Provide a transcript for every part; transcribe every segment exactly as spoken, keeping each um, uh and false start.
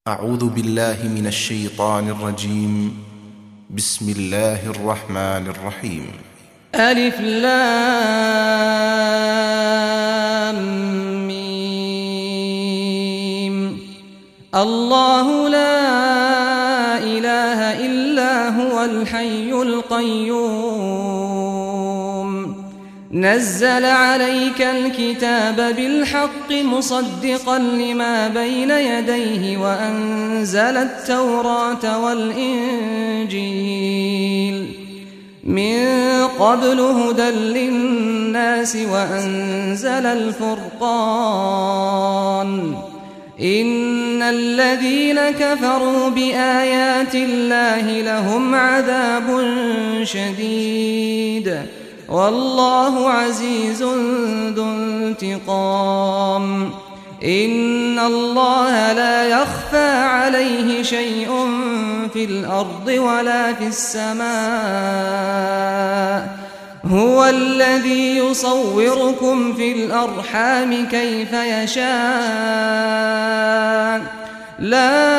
أعوذ بالله من الشيطان الرجيم. بسم الله الرحمن الرحيم. ألف لام ميم. الله لا إله إلا هو الحي القيوم نزل عليك الكتاب بالحق مصدقا لما بين يديه وأنزل التوراة والإنجيل من قبل هدى للناس وأنزل الفرقان إن الذين كفروا بآيات الله لهم عذاب شديد والله عزيز ذو انتقام. إن الله لا يخفى عليه شيء في الأرض ولا في السماء هو الذي يصوركم في الأرحام كيف يشاء لا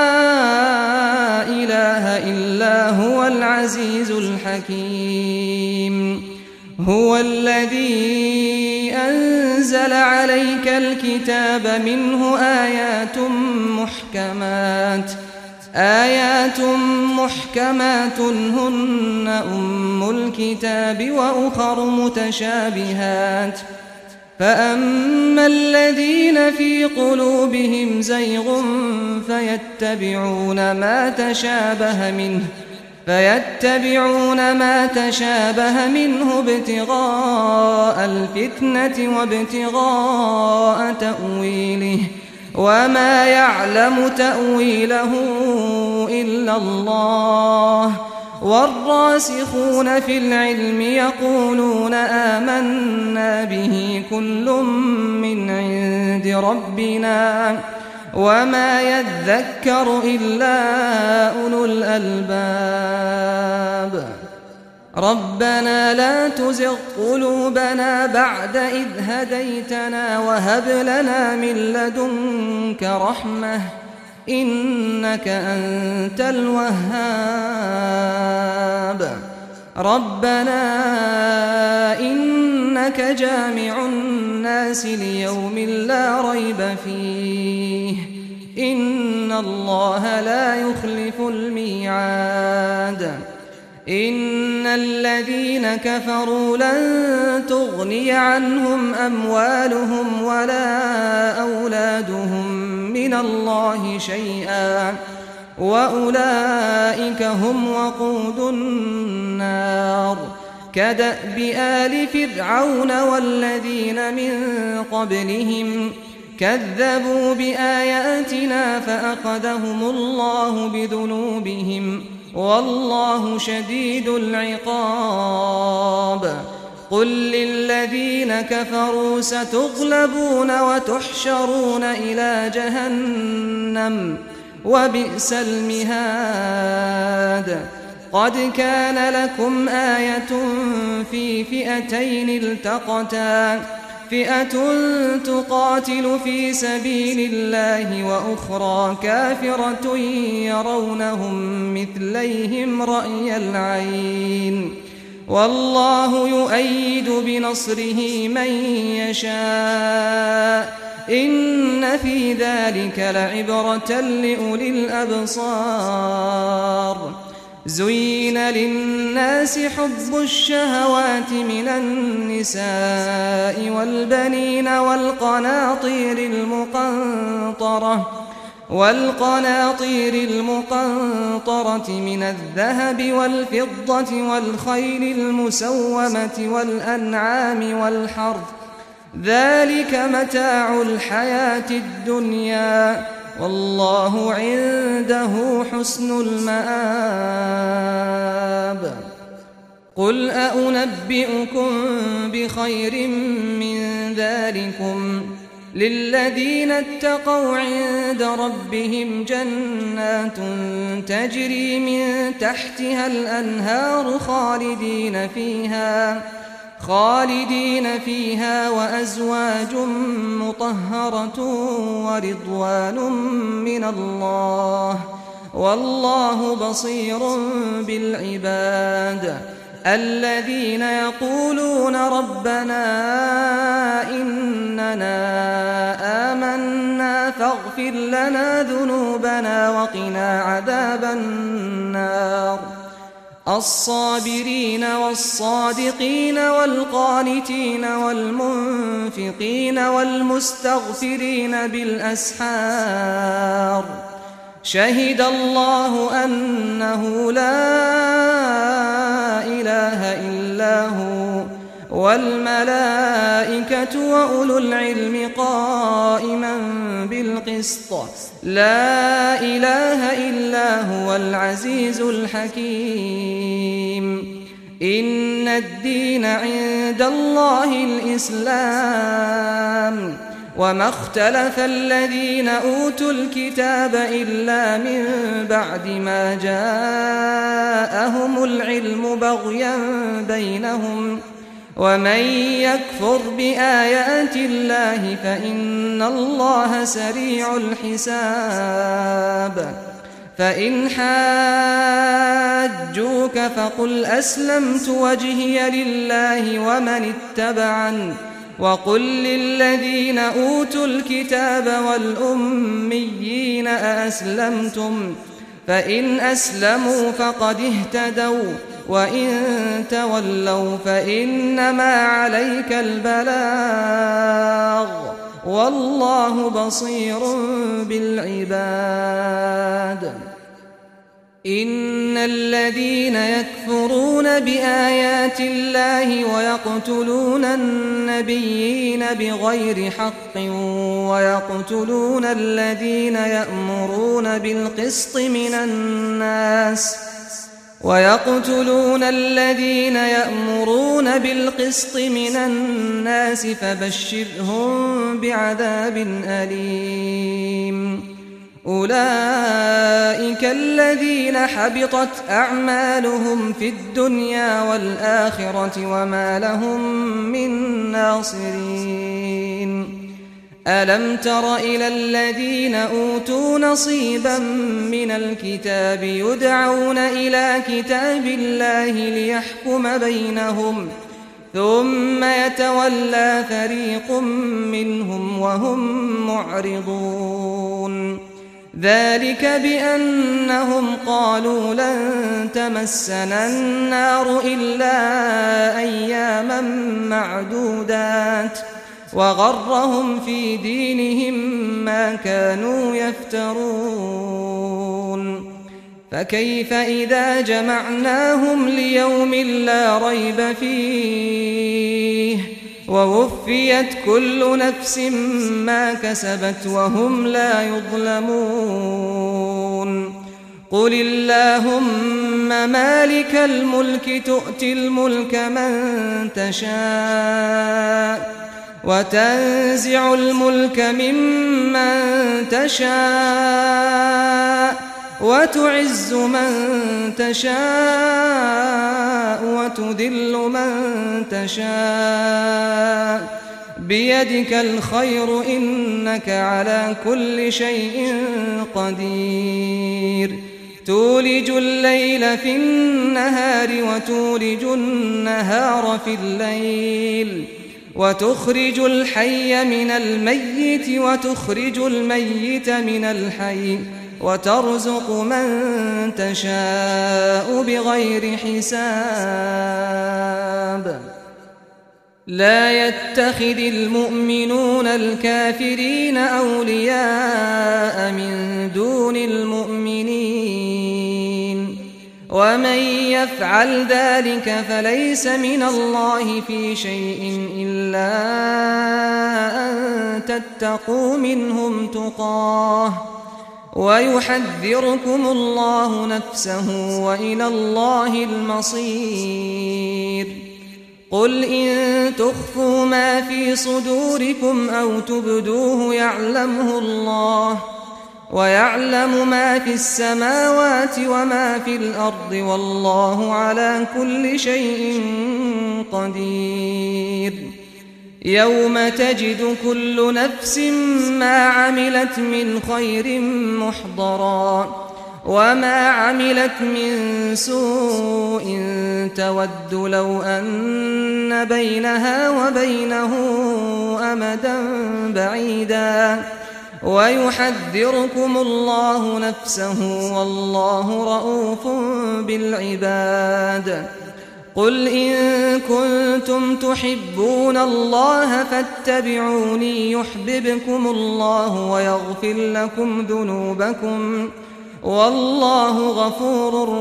إله إلا هو العزيز الحكيم. هو الذي أنزل عليك الكتاب منه آيات محكمات آيات محكمات هن أم الكتاب وأخر متشابهات فأما الذين في قلوبهم زيغ فيتبعون ما تشابه منه فيتبعون ما تشابه منه ابتغاء الفتنة وابتغاء تأويله وما يعلم تأويله إلا الله والراسخون في العلم يقولون آمنا به كل من عند ربنا وما يذكر إلا أولو الألباب. ربنا لا تزغ قلوبنا بعد إذ هديتنا وهب لنا من لدنك رحمة إنك أنت الوهاب. ربنا إنك جامع الناس ليوم لا ريب فيه إن الله لا يخلف الميعاد. إن الذين كفروا لن تغني عنهم أموالهم ولا أولادهم من الله شيئا وأولئك هم وقود النار كدأب آل فرعون والذين من قبلهم كذبوا بآياتنا فأخذهم الله بذنوبهم والله شديد العقاب. قل للذين كفروا ستغلبون وتحشرون إلى جهنم وبئس المهاد. قد كان لكم آية في فئتين التقتا فئة تقاتل في سبيل الله وأخرى كافرة يرونهم مثليهم رأي العين والله يؤيد بنصره من يشاء إن في ذلك لعبرة لأولي الأبصار. زين للناس حب الشهوات من النساء والبنين والقناطير المقنطرة والقناطير المقنطرة من الذهب والفضة والخيل المسومة والأنعام والحرث ذلك متاع الحياة الدنيا والله عنده حسن المآب. قل أنبئكم بخير من ذلكم للذين اتقوا عند ربهم جنات تجري من تحتها الأنهار خالدين فيها خالدين فيها وأزواج مطهرة ورضوان من الله والله بصير بالعباد الذين يقولون ربنا إننا آمنا فاغفر لنا ذنوبنا وقنا عذاب النار الصابرين والصادقين والقانتين والمنفقين والمستغفرين بالأسحار شهد الله أنه لا إله إلا هو والملائكة وأولو العلم قائما بالقسط لا إله إلا هو العزيز الحكيم إن الدين عند الله الإسلام وما اختلف الذين أوتوا الكتاب إلا من بعد ما جاءهم العلم بغيا بينهم ومن يكفر بآيات الله فإن الله سريع الحساب فإن حاجوك فقل أسلمت وجهي لله ومن اتبعني وقل للذين أوتوا الكتاب والأميين أأسلمتم فإن أسلموا فقد اهتدوا وإن تولوا فإنما عليك البلاغ والله بصير بالعباد إن الذين يكفرون بآيات الله ويقتلون النبيين بغير حق ويقتلون الذين يأمرون بالقسط من الناس ويقتلون الذين يأمرون بالقسط من الناس فبشرهم بعذاب أليم أولئك الذين حبطت أعمالهم في الدنيا والآخرة وما لهم من ناصرين ألم تر إلى الذين أوتوا نصيبا من الكتاب يدعون إلى كتاب الله ليحكم بينهم ثم يتولى فريق منهم وهم معرضون ذلك بأنهم قالوا لن تمسنا النار إلا أياما معدودات وغرهم في دينهم ما كانوا يفترون فكيف إذا جمعناهم ليوم لا ريب فيه ووفيت كل نفس ما كسبت وهم لا يظلمون قل اللهم مالك الملك تؤتي الملك من تشاء وتنزع الملك ممن تشاء وتعز من تشاء وتذل من تشاء بيدك الخير إنك على كل شيء قدير تولج الليل في النهار وتولج النهار في الليل وتخرج الحي من الميت وتخرج الميت من الحي وترزق من تشاء بغير حساب لا يتخذ المؤمنون الكافرين أولياء من دون المؤمنين ومن يفعل ذلك فليس من الله في شيء إلا أن تتقوا منهم تقاه ويحذركم الله نفسه وإلى الله المصير قل إن تخفوا ما في صدوركم أو تبدوه يعلمه الله ويعلم ما في السماوات وما في الأرض والله على كل شيء قدير يوم تجد كل نفس ما عملت من خير محضرا وما عملت من سوء تود لو أن بينها وبينه أمدا بعيدا ويحذركم الله نفسه والله رؤوف بالعباد قل إن كنتم تحبون الله فاتبعوني يحببكم الله ويغفر لكم ذنوبكم والله غفور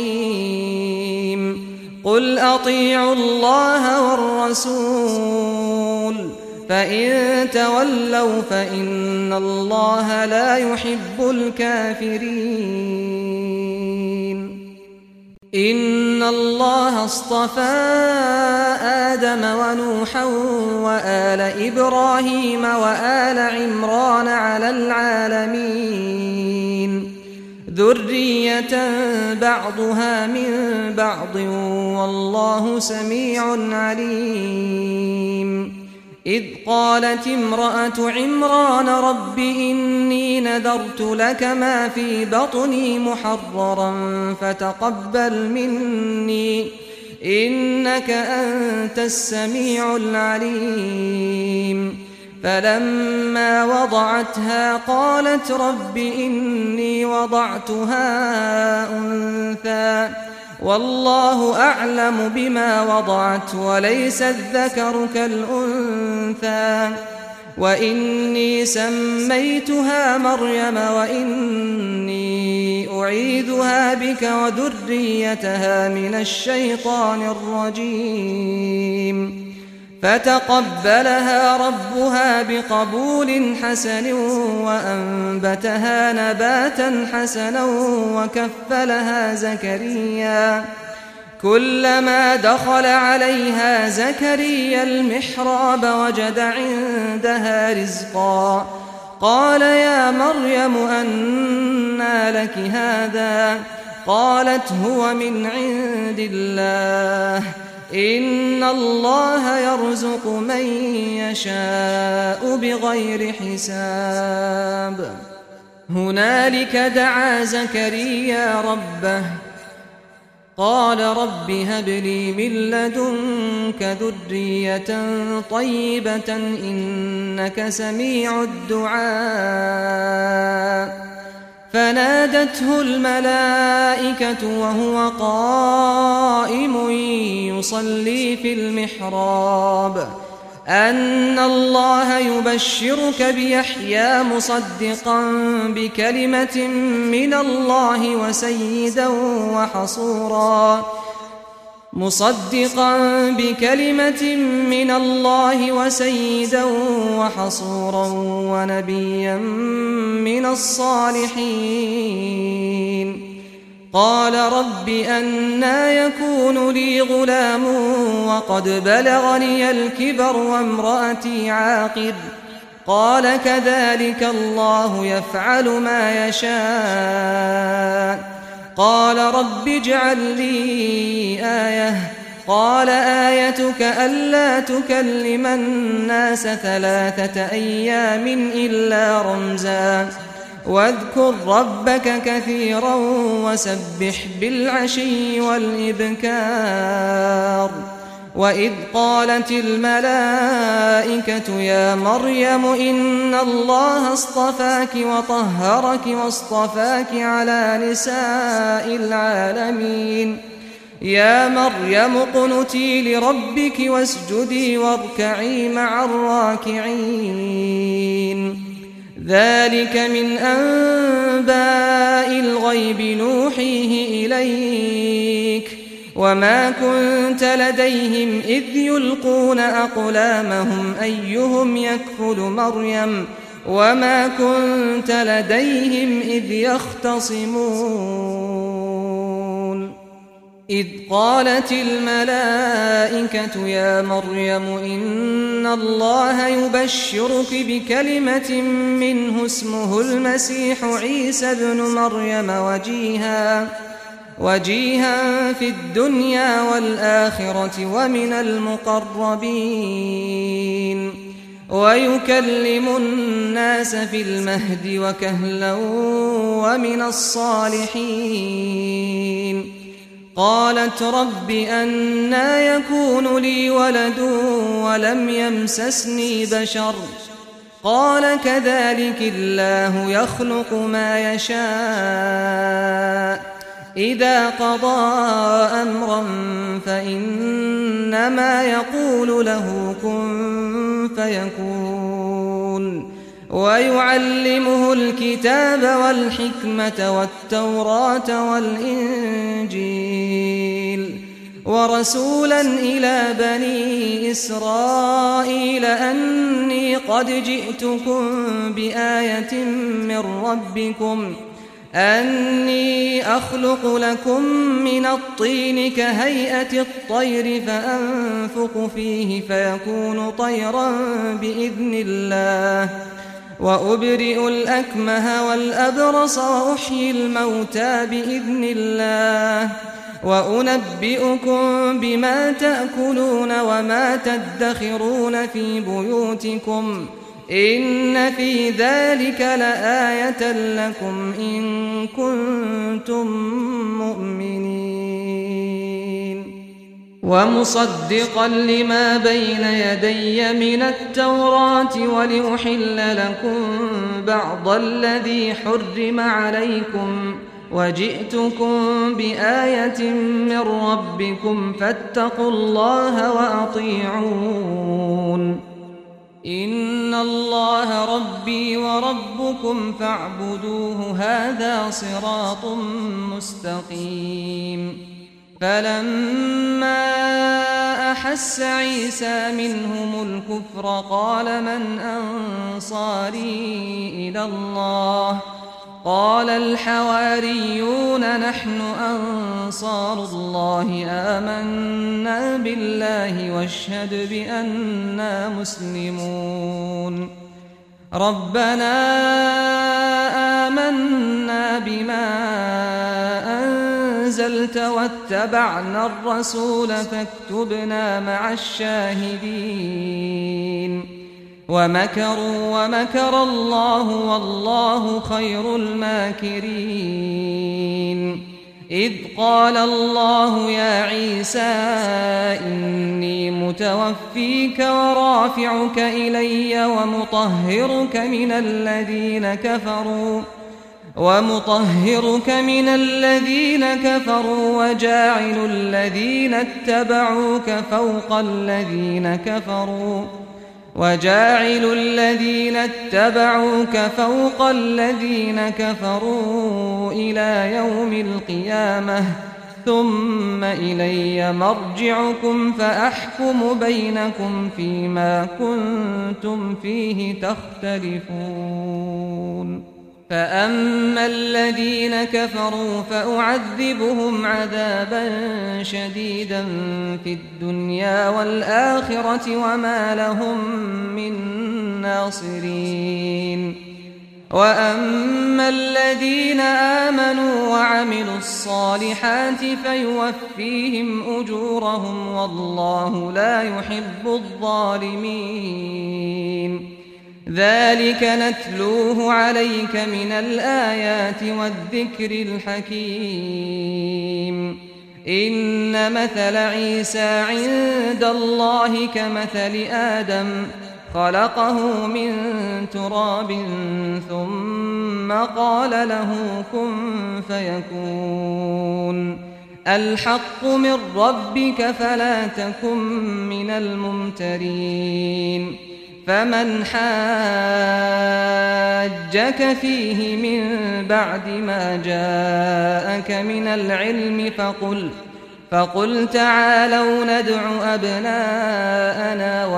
رحيم قل أطيعوا الله والرسول فإن تولوا فإن الله لا يحب الكافرين إن الله اصطفى آدم ونوحا وآل إبراهيم وآل عمران على العالمين ذرية بعضها من بعض والله سميع عليم إذ قالت امرأة عمران رب إني نذرت لك ما في بطني محررا فتقبل مني إنك أنت السميع العليم فلما وضعتها قالت رب إني وضعتها أنثى والله أعلم بما وضعت وليس الذكر كالأنثى وإني سميتها مريم وإني أعيذها بك وذريتها من الشيطان الرجيم فتقبلها ربها بقبول حسن وأنبتها نباتا حسنا وكفلها زكريا كلما دخل عليها زكريا المحراب وجد عندها رزقا قال يا مريم أنى لك هذا قالت هو من عند الله إن الله يرزق من يشاء بغير حساب هنالك دعا زكريا ربه قال رب هب لي من لدنك ذرية طيبة إنك سميع الدعاء فنادته الملائكة وهو قائم يصلي في المحراب أن الله يبشرك بيحيى مصدقا بكلمة من الله وسيدا وحصورا مصدقا بكلمة من الله وسيدا وحصورا ونبيا من الصالحين قال رب أنى يكون لي غلام وقد بلغني الكبر وامرأتي عاقر قال كذلك الله يفعل ما يشاء قال رب اجعل لي آية قال آيتك ألا تكلم الناس ثلاثة أيام إلا رمزا واذكر ربك كثيرا وسبح بالعشي والإبكار وإذ قالت الملائكة يا مريم إن الله اصطفاك وطهرك واصطفاك على نساء العالمين يا مريم اقنتي لربك واسجدي واركعي مع الراكعين ذلك من أنباء الغيب نوحيه إليك وما كنت لديهم إذ يلقون أقلامهم أيهم يكفل مريم وما كنت لديهم إذ يختصمون إذ قالت الملائكة يا مريم إن الله يبشرك بكلمة منه اسمه المسيح عيسى ابن مريم وجيها وجيها في الدنيا والآخرة ومن المقربين ويكلم الناس في المهد وكهلا ومن الصالحين قالت رب أنى يكون لي ولد ولم يمسسني بشر قال كذلك الله يخلق ما يشاء إذا قضى أمرا فإنما يقول له كن فيكون ويعلمه الكتاب والحكمة والتوراة والإنجيل ورسولا إلى بني إسرائيل أني قد جئتكم بآية من ربكم أني أخلق لكم من الطين كهيئة الطير فأنفخ فيه فيكون طيرا بإذن الله وأبرئ الأكمه والأبرص وأحيي الموتى بإذن الله وأنبئكم بما تأكلون وما تدخرون في بيوتكم إن في ذلك لآية لكم إن كنتم مؤمنين ومصدقا لما بين يدي من التوراة ولأحل لكم بعض الذي حرم عليكم وجئتكم بآية من ربكم فاتقوا الله وأطيعون إن الله ربي وربكم فاعبدوه هذا صراط مستقيم فلما أحس عيسى منهم الكفر قال من أنصاري إلى الله قال الحواريون نحن أنصار الله آمنا بالله واشهد بأننا مسلمون ربنا آمنا بما أنزلت واتبعنا الرسول فاكتبنا مع الشاهدين ومكروا ومكر الله والله خير الماكرين إذ قال الله يا عيسى إني متوفيك ورافعك إلي ومطهرك من الذين كفروا ومطهرك من الذين كفروا وجاعل الذين اتبعوك فوق الذين كفروا وجاعل الذين اتبعوك فوق الذين كفروا إلى يوم القيامة ثم إلي مرجعكم فأحكم بينكم فيما كنتم فيه تختلفون فأما الذين كفروا فأعذبهم عذابا شديدا في الدنيا والآخرة وما لهم من ناصرين وأما الذين آمنوا وعملوا الصالحات فيوفيهم أجورهم والله لا يحب الظالمين ذلك نتلوه عليك من الآيات والذكر الحكيم إن مثل عيسى عند الله كمثل آدم خلقه من تراب ثم قال له كن فيكون الحق من ربك فلا تكن من الممترين فمن حاجك فيه من بعد ما جاءك من العلم فقل فقل تعالوا ندع أبناءنا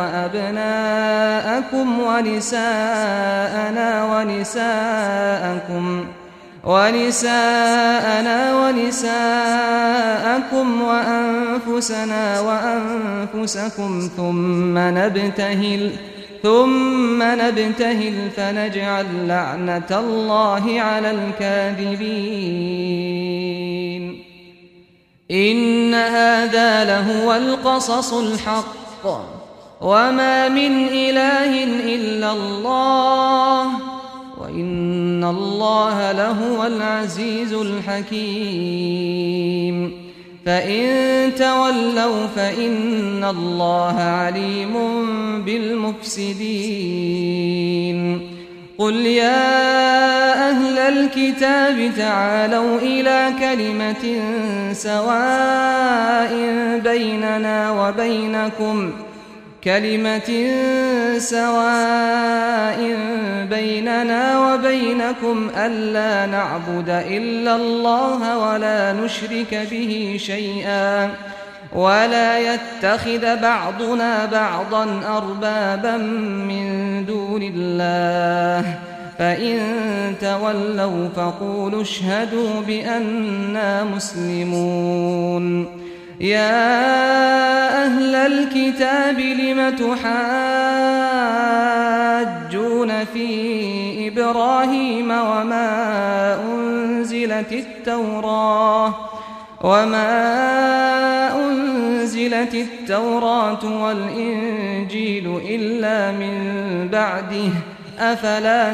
وأبناءكم ونساءنا ونساءكم ونساءنا ونساءكم وأنفسنا وأنفسكم ثم نبتهل ثم نبتهل فنجعل لعنة الله على الكاذبين إن هذا لهو القصص الحق وما من إله إلا الله وإن الله لهو العزيز الحكيم فإن تولوا فإن الله عليم بالمفسدين قل يا أهل الكتاب تعالوا إلى كلمة سواء بيننا وبينكم كلمة سواء بيننا وبينكم ألا نعبد إلا الله ولا نشرك به شيئا ولا يتخذ بعضنا بعضا أربابا من دون الله فإن تولوا فقولوا اشهدوا بأننا مسلمون يا أهل الكتاب لم تحاجون في إبراهيم وما أنزلت التوراة وما أنزلت التوراة والإنجيل إلا من بعده أفلا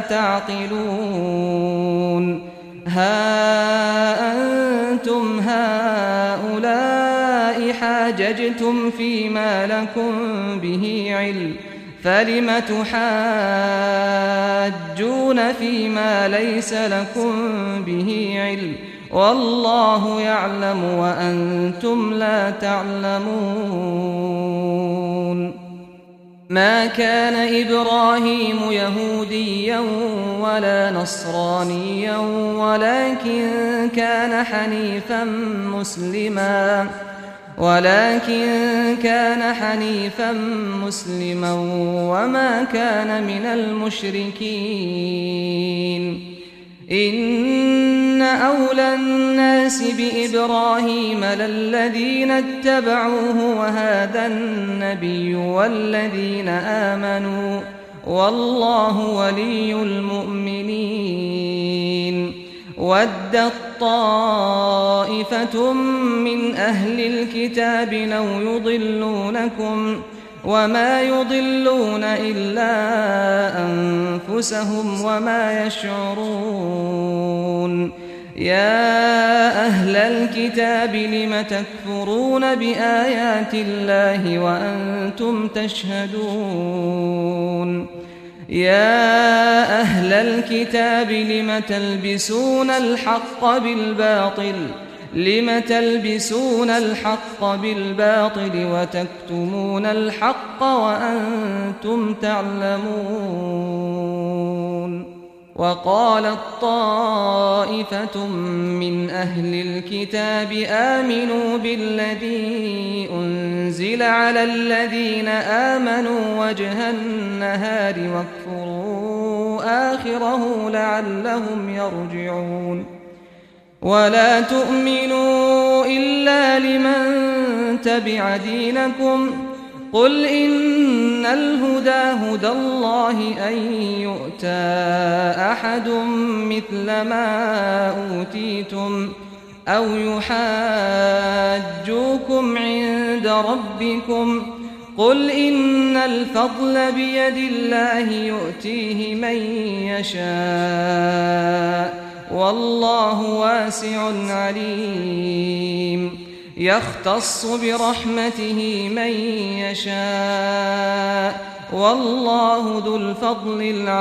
تعقلون ها أنتم هؤلاء حاججتم فيما لكم به علم فلم تحاجون فيما ليس لكم به علم والله يعلم وأنتم لا تعلمون ما كان إبراهيم يهوديا ولا نصرانيا ولكن كان حنيفا مسلما ولكن كان حنيفا مسلما وما كان من المشركين إن أولى الناس بإبراهيم للذين اتبعوه وهذا النبي والذين آمنوا والله ولي المؤمنين ودت طائفة من أهل الكتاب لو يضلونكم وما يضلون إلا أنفسهم وما يشعرون يا أهل الكتاب لم تكفرون بآيات الله وأنتم تشهدون يا أهل الكتاب لم تلبسون الحق بالباطل لم تلبسون الحق بالباطل وتكتمون الحق وأنتم تعلمون وقالت طائفة من أهل الكتاب آمنوا بالذي أنزل على الذين آمنوا وجه النهار واكفروا آخره لعلهم يرجعون ولا تؤمنوا إلا لمن تبع دينكم قل إن الهدى هدى الله أن يؤتى أحد مثل ما أوتيتم أو يحاجوكم عند ربكم قل إن الفضل بيد الله يؤتيه من يشاء والله واسع عليم يختص برحمته من يشاء والله ذو الفضل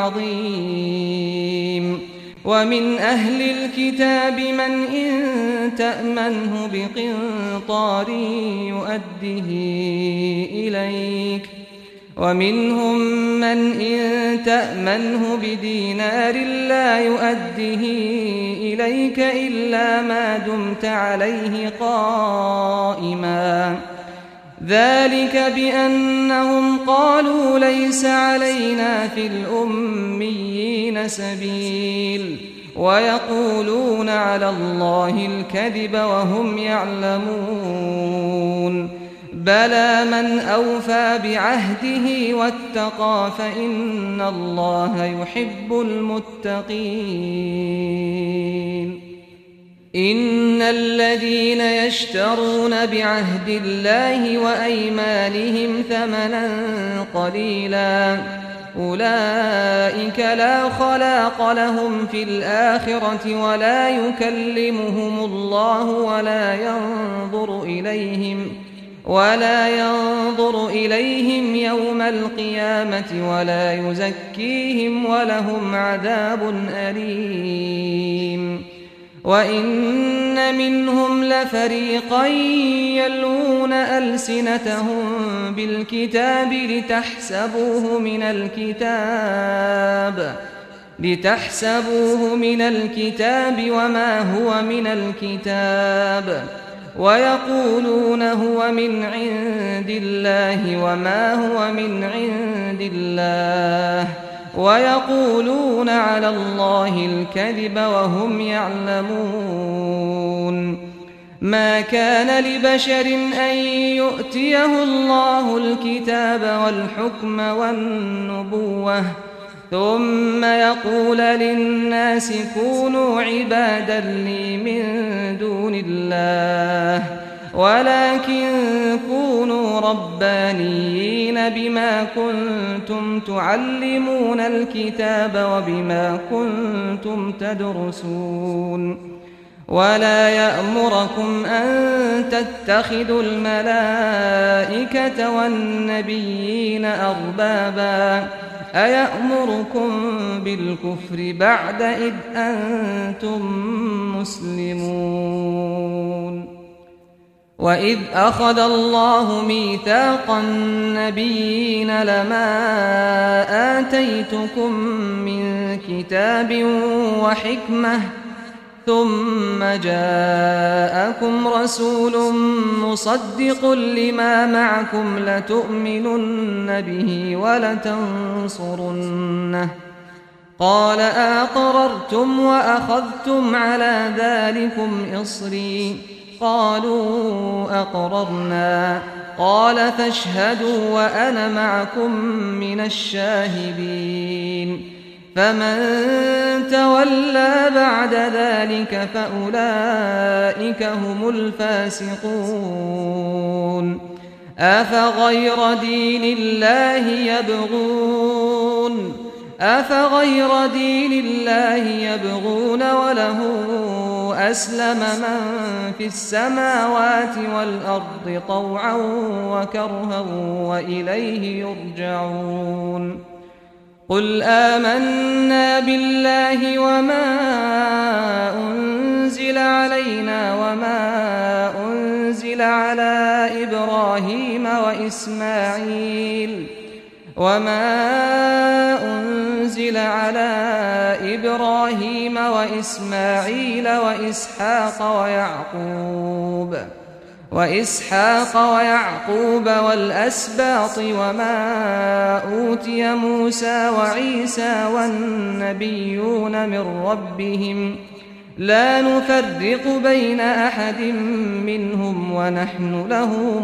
العظيم ومن أهل الكتاب من إن تأمنه بقنطار يؤده إليك ومنهم من إن تأمنه بدينار لا يؤده إليك إلا ما دمت عليه قائما ذلك بأنهم قالوا ليس علينا في الأميين سبيل ويقولون على الله الكذب وهم يعلمون بلى من أوفى بعهده واتقى فإن الله يحب المتقين إن الذين يشترون بعهد الله وأيمانهم ثمنا قليلا أولئك لا خلاق لهم في الآخرة ولا يكلمهم الله ولا ينظر إليهم ولا ينظر إليهم يوم القيامة ولا يزكيهم ولهم عذاب أليم وإن منهم لفريقا يلوون ألسنتهم بالكتاب لتحسبوه من الكتاب لتحسبوه من الكتاب وما هو من الكتاب ويقولون هو من عند الله وما هو من عند الله ويقولون على الله الكذب وهم يعلمون ما كان لبشر أن يؤتيه الله الكتاب والحكم والنبوة ثم يقول للناس كونوا عبادا لي من دون الله ولكن كونوا ربانيين بما كنتم تعلمون الكتاب وبما كنتم تدرسون ولا يأمركم أن تتخذوا الملائكة والنبيين أربابا أيأمركم بالكفر بعد إذ أنتم مسلمون وإذ أخذ الله ميثاق النبيين لما آتيتكم من كتاب وحكمة ثم جاءكم رسول مصدق لما معكم لتؤمنن به ولتنصرنه قال أقررتم وأخذتم على ذلكم إصري قالوا أقررنا قال فاشهدوا وأنا معكم من الشاهدين فمن تولى بعد ذلك فأولئك هم الفاسقون أفغير دين الله يبغون أفغير دين الله يبغون وله أسلم من في السماوات والأرض طوعا وكرها وإليه يرجعون قل آمنا بالله وما أنزل علينا وما أنزل على إبراهيم وإسماعيل وما أنزل على إبراهيم وإسماعيل وإسحاق ويعقوب وإسحاق ويعقوب والأسباط وما أوتي موسى وعيسى والنبيون من ربهم لا نفرق بين أحد منهم ونحن له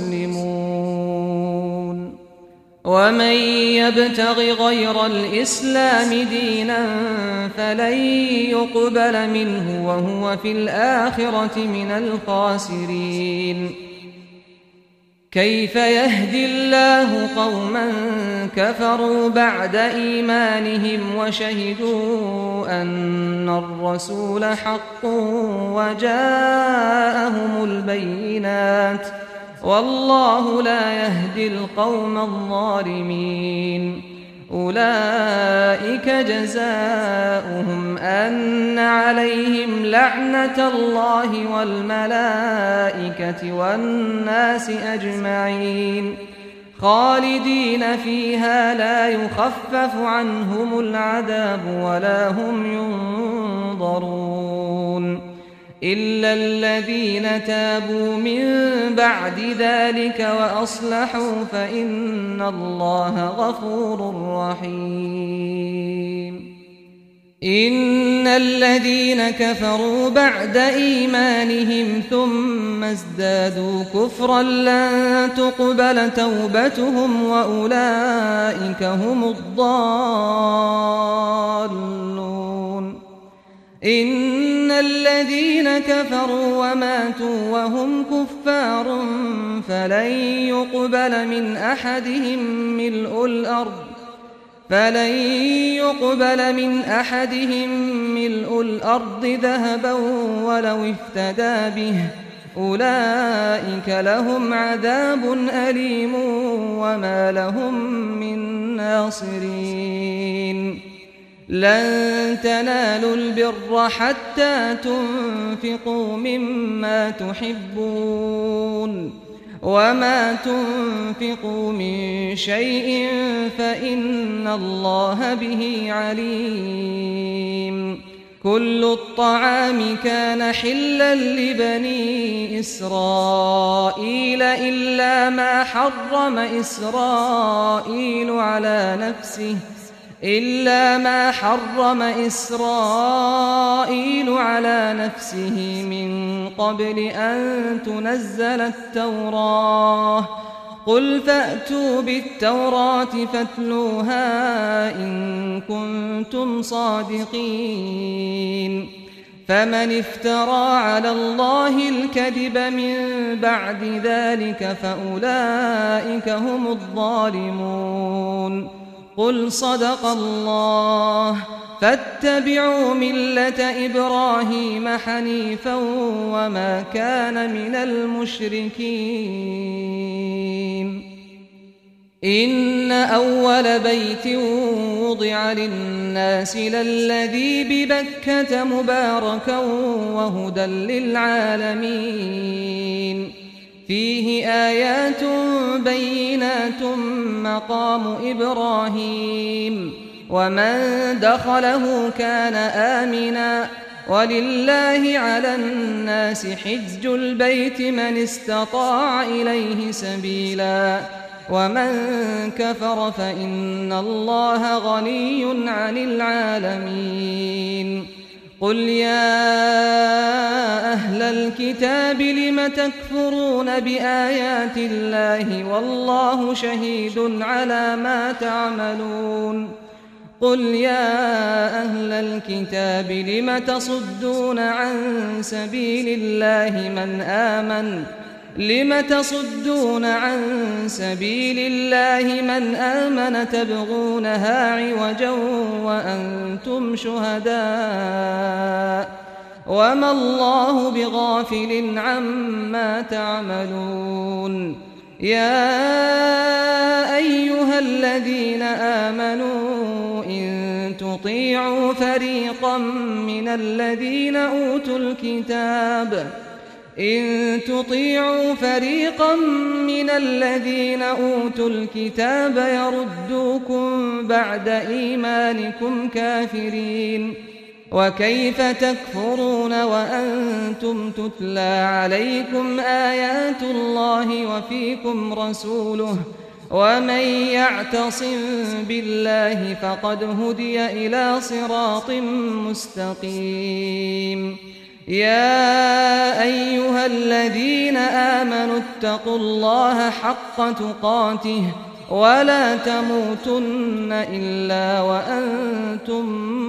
مسلمون ومن يبتغ غير الإسلام دينا فلن يقبل منه وهو في الآخرة من الخاسرين كيف يهدي الله قوما كفروا بعد إيمانهم وشهدوا أن الرسول حق وجاءهم البينات والله لا يهدي القوم الظالمين أولئك جزاؤهم أن عليهم لعنة الله والملائكة والناس أجمعين خالدين فيها لا يخفف عنهم العذاب ولا هم ينظرون إلا الذين تابوا من بعد ذلك وأصلحوا فإن الله غفور رحيم إن الذين كفروا بعد إيمانهم ثم ازدادوا كفرا لن تقبل توبتهم وأولئك هم الضالون إن الذين كفروا وماتوا وهم كفار فلن يقبل من أحدهم ملء الأرض فلن يقبل من أحدهم ملء الأرض ذهبا ولو افتدى به أولئك لهم عذاب أليم وما لهم من ناصرين لن تنالوا البر حتى تنفقوا مما تحبون وما تنفقوا من شيء فإن الله به عليم كل الطعام كان حلا لبني إسرائيل إلا ما حرم إسرائيل على نفسه إلا ما حرم إسرائيل على نفسه من قبل أن تنزل التوراة قل فأتوا بالتوراة فاتلوها إن كنتم صادقين فمن افترى على الله الكذب من بعد ذلك فأولئك هم الظالمون قل صدق الله فاتبعوا ملة إبراهيم حنيفا وما كان من المشركين إن أول بيت وضع للناس للذي ببكة مباركا وهدى للعالمين فيه آيات بينات مقام إبراهيم ومن دخله كان آمنا ولله على الناس حج البيت من استطاع إليه سبيلا ومن كفر فإن الله غني عن العالمين قل يا أهل الكتاب لم تكفرون بآيات الله والله شهيد على ما تعملون قل يا أهل الكتاب لم تصدون عن سبيل الله من آمن لم تصدون عن سبيل الله من آمن تبغونها عوجا وأنتم شهداء وما الله بغافل عما تعملون يا أيها الذين آمنوا إن تطيعوا فريقا من الذين أوتوا الكتاب إن تطيعوا فريقا من الذين أوتوا الكتاب يردوكم بعد إيمانكم كافرين وكيف تكفرون وأنتم تتلى عليكم آيات الله وفيكم رسوله ومن يعتصم بالله فقد هدي إلى صراط مستقيم يا أيها الذين آمنوا اتقوا الله حق تقاته ولا تموتن إلا وأنتم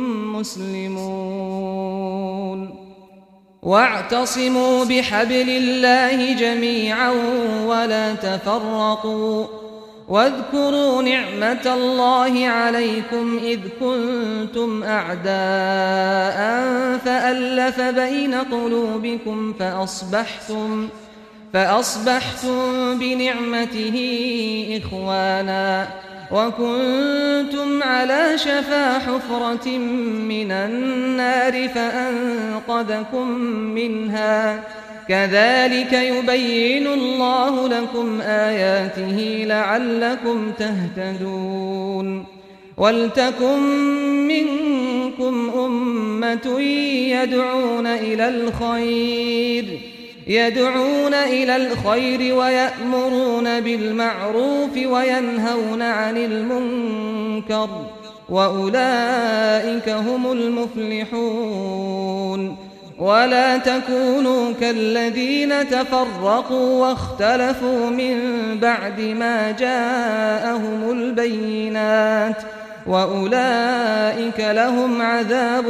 مسلمون واعتصموا بحبل الله جميعا ولا تفرقوا واذكروا نعمة الله عليكم إذ كنتم أعداء فألف بين قلوبكم فأصبحتم فأصبحتم بنعمته إخوانا وكنتم على شفا حفرة من النار فأنقذكم منها كذلك يبين الله لكم آياته لعلكم تهتدون ولتكن منكم أمة يدعون إلى الخير يدعون إلى الخير ويأمرون بالمعروف وينهون عن المنكر وأولئك هم المفلحون ولا تكونوا كالذين تفرقوا واختلفوا من بعد ما جاءهم البينات وأولئك لهم عذاب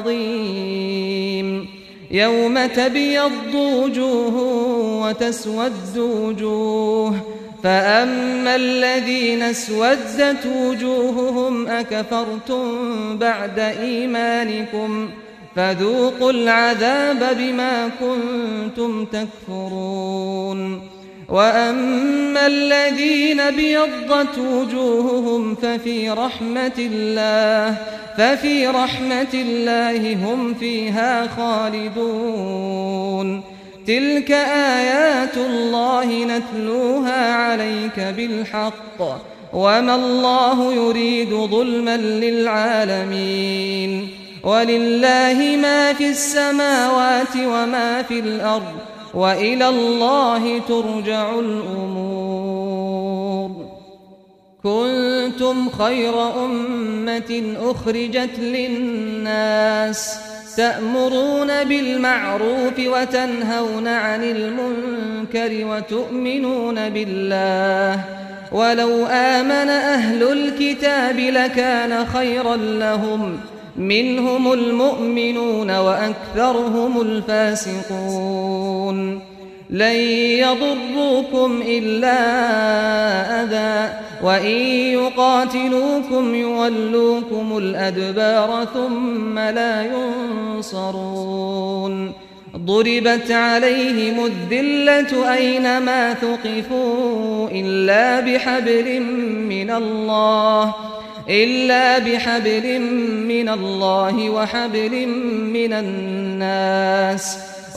عظيم يوم تبيض وجوه وتسود وجوه فأما الذين اسودت وجوههم أكفرتم بعد إيمانكم فذوقوا العذاب بما كنتم تكفرون وأما الذين ابيضت وجوههم ففي رحمة الله ففي رحمة الله هم فيها خالدون تلك آيات الله نتلوها عليك بالحق وما الله يريد ظلما للعالمين ولله ما في السماوات وما في الأرض وإلى الله ترجع الأمور كنتم خير أمة أخرجت للناس تأمرون بالمعروف وتنهون عن المنكر وتؤمنون بالله ولو آمن أهل الكتاب لكان خيرا لهم منهم المؤمنون وأكثرهم الفاسقون لن يضروكم إلا أذى وإن يقاتلوكم يولوكم الأدبار ثم لا ينصرون ضربت عليهم الذلة أينما ثقفوا إلا بحبل من الله إلا بحبل من الله وحبل من الناس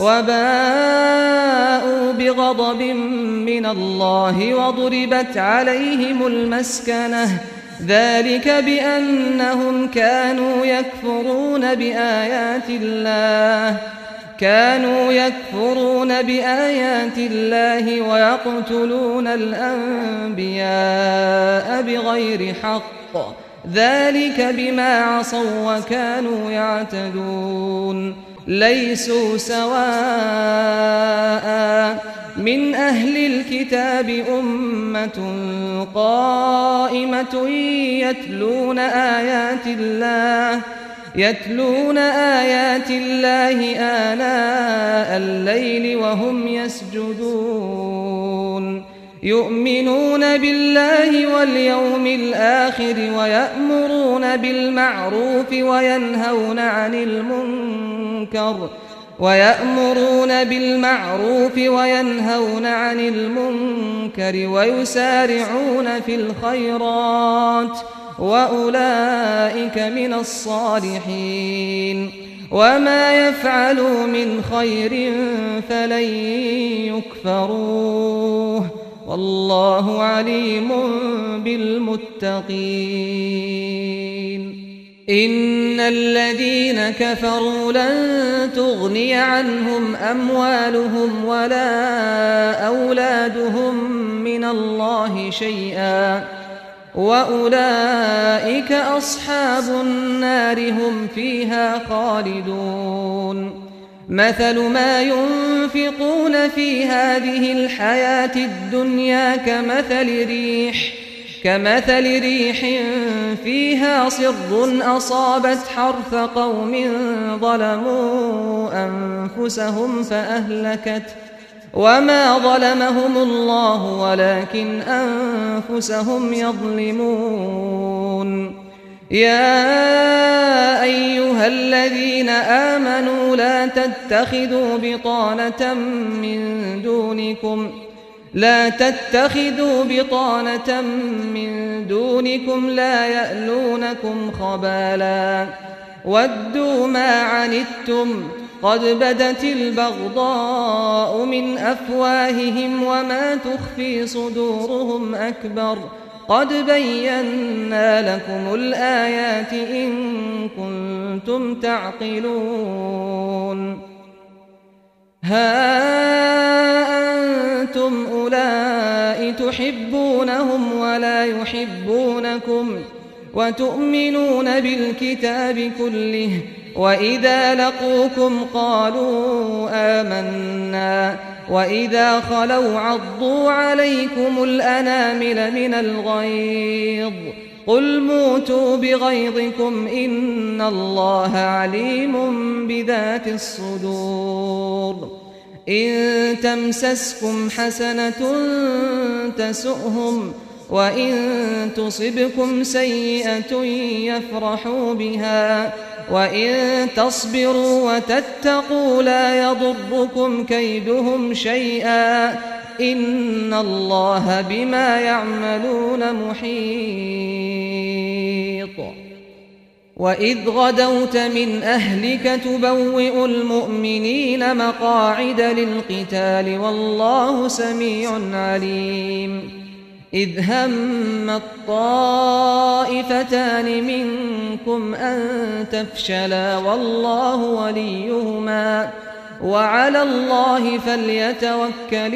وباءوا بغضب من الله وضربت عليهم المسكنة ذلك بأنهم كانوا يكفرون بآيات الله كانوا يكفرون بآيات الله ويقتلون الأنبياء بغير حق ذلك بما عصوا وكانوا يعتدون ليسوا سواء من أهل الكتاب أمة قائمة يتلون آيات الله يتلون آيات الله آناء الليل وهم يسجدون يؤمنون بالله واليوم الآخر ويأمرون بالمعروف وينهون عن المنكر ويأمرون بالمعروف وينهون عن المنكر ويسارعون في الخيرات وأولئك من الصالحين وما يفعلوا من خير فلن يكفروه والله عليم بالمتقين إن الذين كفروا لن تغني عنهم أموالهم ولا أولادهم من الله شيئا وأولئك أصحاب النار هم فيها خالدون مثل ما ينفقون في هذه الحياة الدنيا كمثل ريح كمثل ريح فيها صر أصابت حرث قوم ظلموا أنفسهم فأهلكت وما ظلمهم الله ولكن أنفسهم يظلمون يا أيها الذين آمنوا لا تتخذوا بطانة من دونكم لا تتخذوا بطانة من دونكم لا يألونكم خبالا ودوا ما عنتم قد بدت البغضاء من أفواههم وما تخفي صدورهم أكبر قد بينا لكم الآيات إن كنتم تعقلون ها أنتم أولئك تحبونهم ولا يحبونكم وتؤمنون بالكتاب كله، وإذا لقوكم قالوا آمنا، وإذا خلوا عضوا عليكم الأنامل من الغيظ، قل موتوا بغيظكم إن الله عليم بذات الصدور. إن تمسسكم حسنة تسؤهم، وإن تصبكم سيئة يفرحوا بها، وإن تصبروا وتتقوا لا يضركم كيدهم شيئا، إن الله بما يعملون محيط. وإذ غدوت من أهلك تبوئ المؤمنين مقاعد للقتال والله سميع عليم. إذ هم الطائفتان منكم أن تفشلا والله وليهما وعلى الله فليتوكل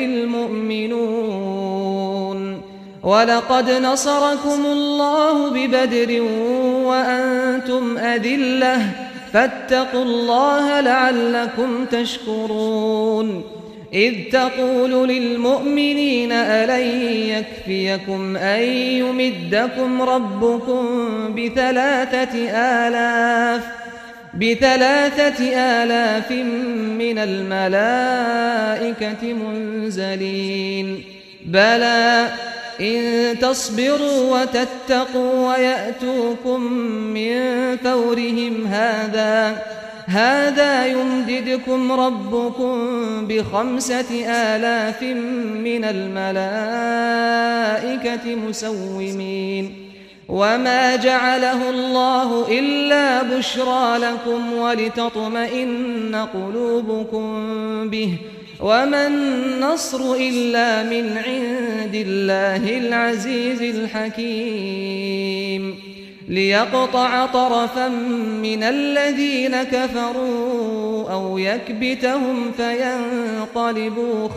المؤمنون. ولقد نصركم الله ببدر وأنتم أذلة فاتقوا الله لعلكم تشكرون. إذ تقول للمؤمنين ألن يكفيكم أن يمدكم ربكم بثلاثة آلاف بثلاثة آلاف من الملائكة منزلين؟ بلى إن تصبروا وتتقوا ويأتوكم من فورهم هذا هذا يمددكم ربكم بخمسة آلاف من الملائكة مسومين. وما جعله الله إلا بشرى لكم ولتطمئن قلوبكم به، وما النصر إلا من عند الله العزيز الحكيم. ليقطع طرفا من الذين كفروا أو يكبتهم فينقلبوا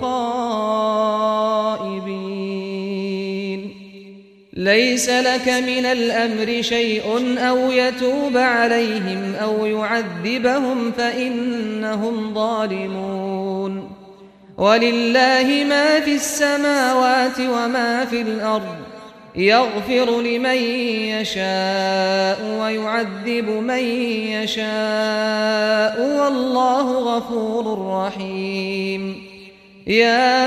خائبين. ليس لك من الأمر شيء أو يتوب عليهم أو يعذبهم فإنهم ظالمون. ولله ما في السماوات وما في الأرض، يغفر لمن يشاء ويعذب من يشاء والله غفور رحيم. يا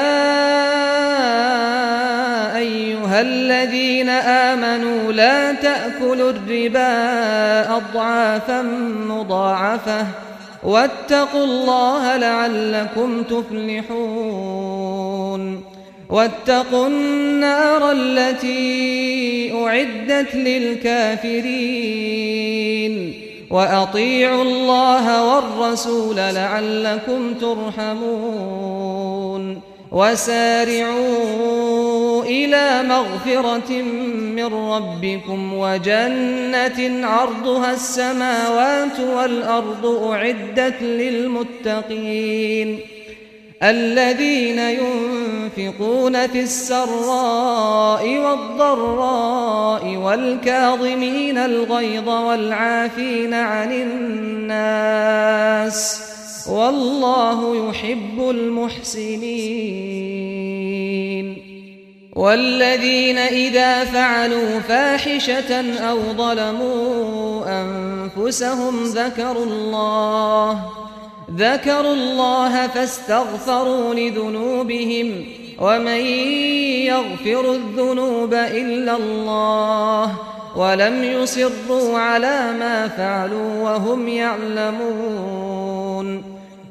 أيها الذين آمنوا لا تأكلوا الربا أضعافا مضاعفة واتقوا الله لعلكم تفلحون. واتقوا النار التي أعدت للكافرين وأطيعوا الله والرسول لعلكم ترحمون. وسارعوا إلى مغفرة من ربكم وجنة عرضها السماوات والأرض أعدت للمتقين الذين ينفقون في السراء والضراء والكاظمين الغيظ والعافين عن الناس والله يحب المحسنين. والذين إذا فعلوا فاحشة أو ظلموا أنفسهم ذكروا الله ذكروا الله فاستغفروا لذنوبهم ومن يغفر الذنوب إلا الله ولم يصروا على ما فعلوا وهم يعلمون.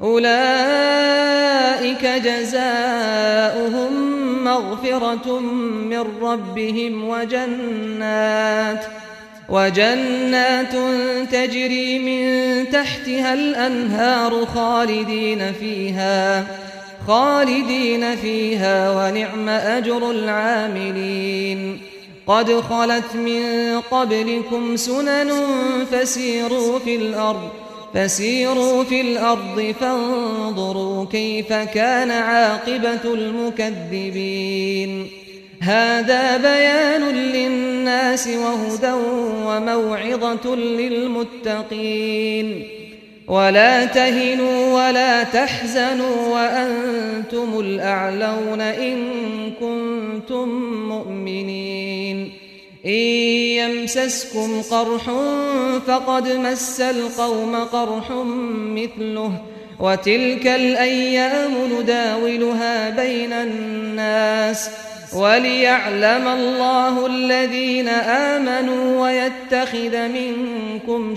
أولئك جزاؤهم مغفرة من ربهم وجنات وجنات تجري من تحتها الأنهار خالدين فيها خالدين فيها ونعم أجر العاملين. قد خلت من قبلكم سنن فسيروا في الأرض فسيروا في الأرض فانظروا كيف كان عاقبة المكذبين. هذا بيان للناس وهدى وموعظة للمتقين ولا تهنوا ولا تحزنوا وأنتم الأعلون إن كنتم مؤمنين إن يمسسكم قرح فقد مس القوم قرح مثله وتلك الأيام نداولها بين الناس وليعلم الله الذين آمنوا ويتخذ منكم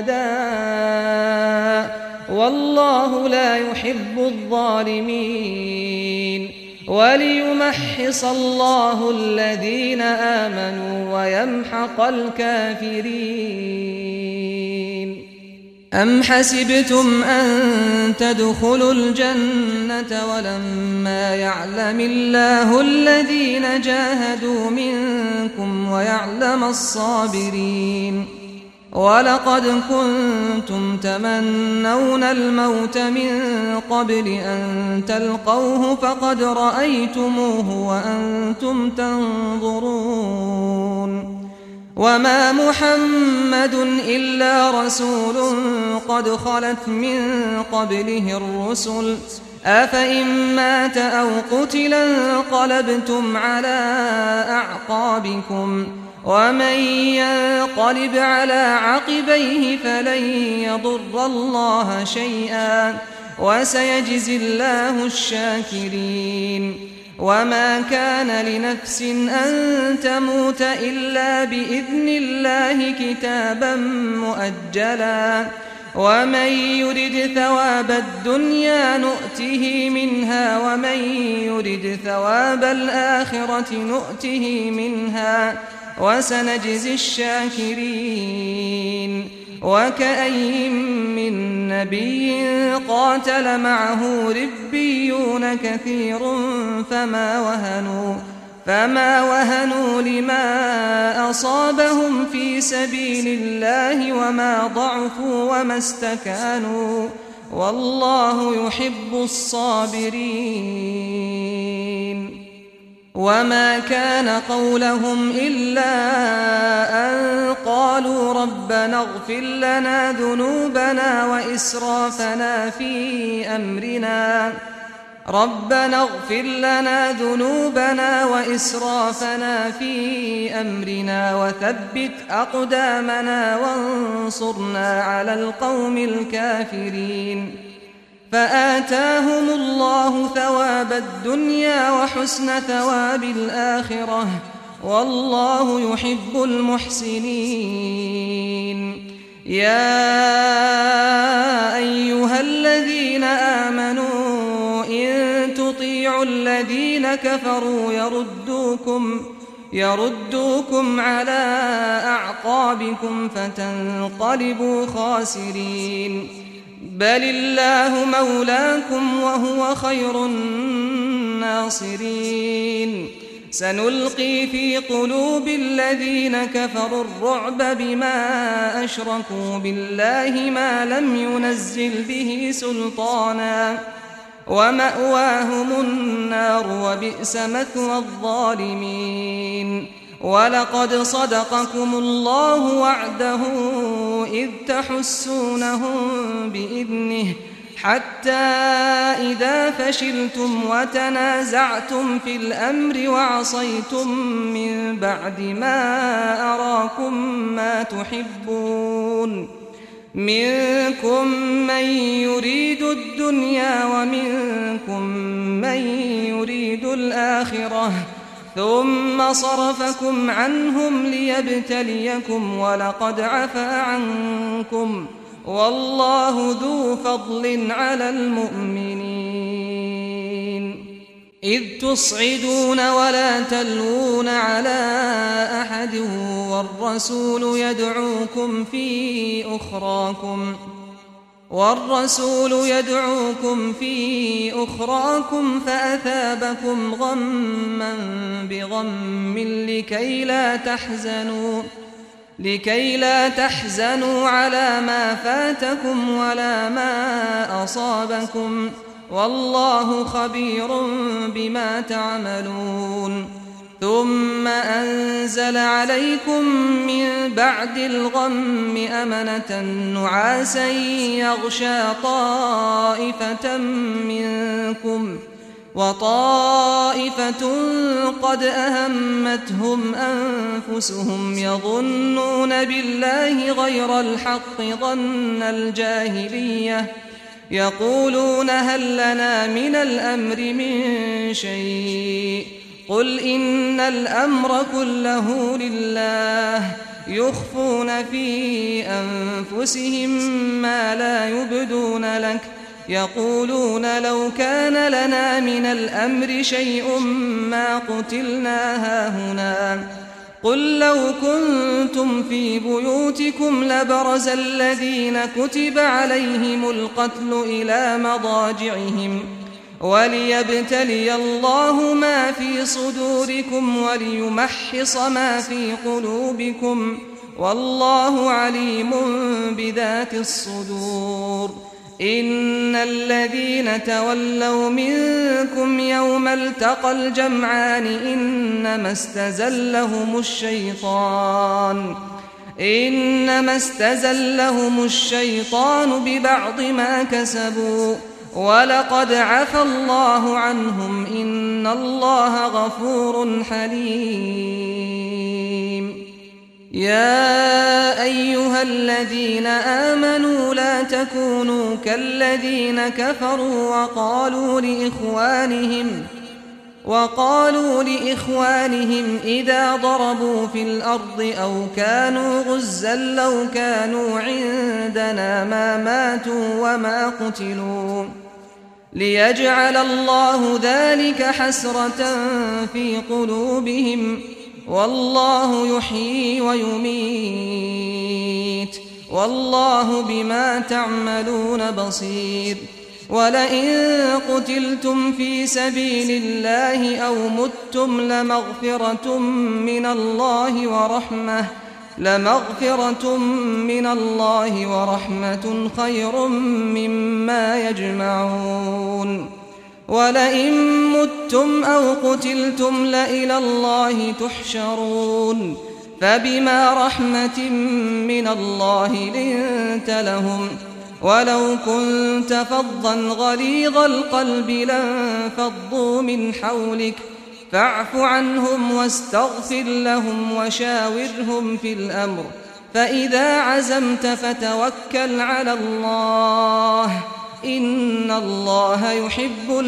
شهداء والله لا يحب الظالمين وليمحص الله الذين آمنوا ويمحق الكافرين أم حسبتم أن تدخلوا الجنة ولما يعلم الله الذين جاهدوا منكم ويعلم الصابرين ولقد كنتم تمنون الموت من قبل أن تلقوه فقد رأيتموه وأنتم تنظرون وما محمد إلا رسول قد خلت من قبله الرسل أفإن مات أو قتلا انقلبتم على أعقابكم ومن ينقلب على عقبيه فلن يضر الله شيئا وسيجزي الله الشاكرين وما كان لنفس أن تموت إلا بإذن الله كتابا مؤجلا ومن يرد ثواب الدنيا نؤته منها ومن يرد ثواب الآخرة نؤته منها وسنجزي الشاكرين وكأين من نبي قاتل معه ربيون كثير فما وهنوا فما وهنوا لما أصابهم في سبيل الله وما ضعفوا وما استكانوا والله يحب الصابرين وما كان قولهم إلا أن قالوا ربنا اغفر لنا ذنوبنا وإسرافنا في أمرنا ربنا اغفر لنا ذنوبنا وإسرافنا في أمرنا وثبت أقدامنا وانصرنا على القوم الكافرين فآتاهم الله ثواب الدنيا وحسن ثواب الآخرة والله يحب المحسنين يا أيها الذين آمنوا إن تطيعوا الذين كفروا يردوكم يردوكم على أعقابكم فتنقلبوا خاسرين بل الله مولاكم وهو خير الناصرين سنلقي في قلوب الذين كفروا الرعب بما أشركوا بالله ما لم ينزل به سلطانا ومأواهم النار وبئس مثوى الظالمين ولقد صدقكم الله وعده إذ تحسونهم بإذنه حتى إذا فشلتم وتنازعتم في الأمر وعصيتم من بعد ما أراكم ما تحبون منكم من يريد الدنيا ومنكم من يريد الآخرة ثم صرفكم عنهم ليبتليكم ولقد عفا عنكم والله ذو فضل على المؤمنين إذ تصعدون ولا تلوون على أحد والرسول يدعوكم في أخراكم والرسول يدعوكم في أخراكم فأثابكم غما بغم لكي لا تحزنوا لكي لا تحزنوا على ما فاتكم ولا ما أصابكم والله خبير بما تعملون ثم أنزل عليكم من بعد الغم أمنة نعاسا يغشى طائفة منكم وطائفة قد أهمتهم أنفسهم يظنون بالله غير الحق ظن الجاهلية يقولون هل لنا من الأمر من شيء قل إن الأمر كله لله يخفون في أنفسهم ما لا يبدون لك يقولون لو كان لنا من الأمر شيء ما قتلنا هاهنا قل لو كنتم في بيوتكم لبرز الذين كتب عليهم القتل إلى مضاجعهم وليبتلي الله ما في صدوركم وليمحص ما في قلوبكم والله عليم بذات الصدور إن الذين تولوا منكم يوم التقى الجمعان إنما استزلهم الشيطان إنما استزلهم الشيطان ببعض ما كسبوا ولقد عفى الله عنهم إن الله غفور حليم يا أيها الذين آمنوا لا تكونوا كالذين كفروا وقالوا لإخوانهم وقالوا لإخوانهم إذا ضربوا في الأرض أو كانوا غزا لو كانوا عندنا ما ماتوا وما قتلوا ليجعل الله ذلك حسرة في قلوبهم والله يحيي ويميت والله بما تعملون بصير ولئن قتلتم في سبيل الله أو متم لمغفرة من الله ورحمة لمغفرة من الله ورحمة خير مما يجمعون ولئن متم أو قتلتم لإلى الله تحشرون فبما رحمة من الله لنت لهم ولو كنت فظا غليظ القلب لانفضوا من حولك فاعف عنهم واستغفر لهم وشاورهم في الأمر فإذا عزمت فتوكل على الله إن الله يحب